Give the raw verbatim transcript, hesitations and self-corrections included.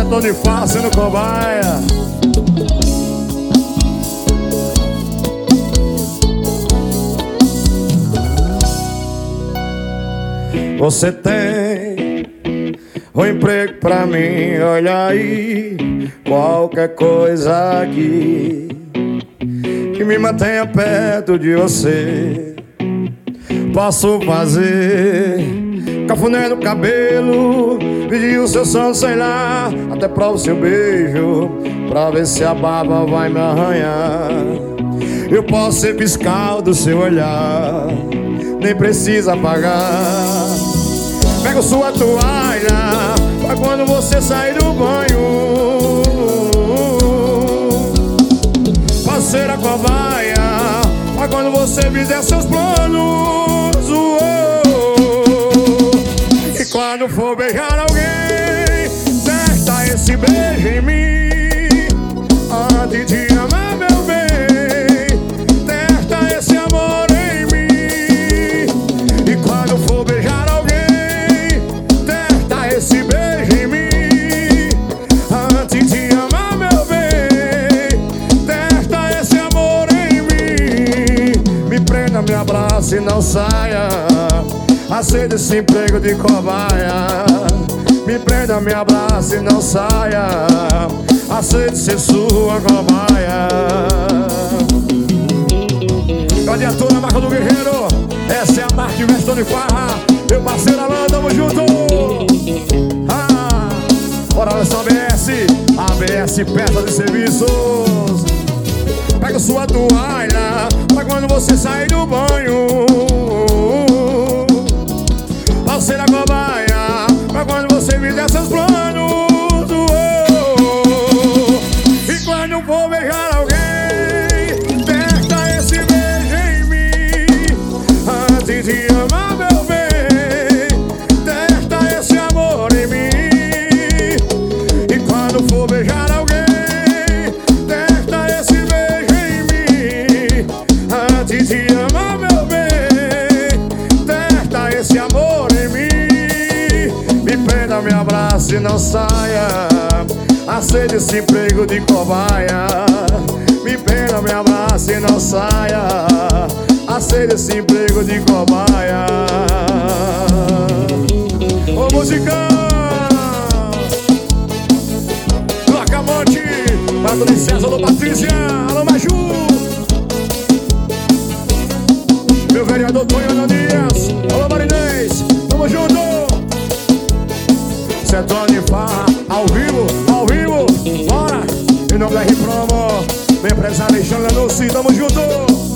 setor de farra sendo cobaia. Você tem um emprego pra mim, olha aí, qualquer coisa aqui que me mantenha perto de você. Posso fazer cafuné no cabelo, pedir o seu som, sei lá, até provar o seu beijo, pra ver se a barba vai me arranhar. Eu posso ser fiscal do seu olhar, nem precisa pagar. Pego sua toalha pra quando você sair do banho. Posso ser a cobaia pra quando você fizer seus planos. Uou. E quando for beijar alguém, testa esse beijo em mim, antes de amar, meu bem. Testa esse amor em mim. E quando for beijar alguém, testa esse beijo em mim, antes de amar, meu bem. Testa esse amor em mim. Me prenda, me abraça e não saia, aceita esse emprego de cobaia. Me prenda, me abraça e não saia, aceita ser sua cobaia. Gladiatura, a marca do guerreiro. Essa é a marca de Setor de Farra. Meu parceiro Alan, tamo junto. Ah, bora nessa A B S. A B S Peças de Serviços. Pega sua toalha pra quando você sair do banho. Posso ser a cobaia pra quando você fizer seus planos. Uou. E quando for beijar alguém, testa esse beijo em mim, antes de amar, meu bem. Testa esse amor em mim. E quando for beijar alguém, testa esse beijo em mim, antes de amar, meu bem. Testa esse amor em mim. Me prenda, me abraça e não saia, aceita esse emprego de cobaia. Me prenda, me abraça e não saia, aceita esse emprego de cobaia. Ô musicão, Lacamonte, Pato de César do Patrícia, alô Maju. Meu vereador Tonho Ananias, alô Marinês, tamo junto. Setor de Farra, ao vivo, ao vivo, bora! Em nome da R-Promo, meu empresário Alexandre Lanúcio, tamo junto!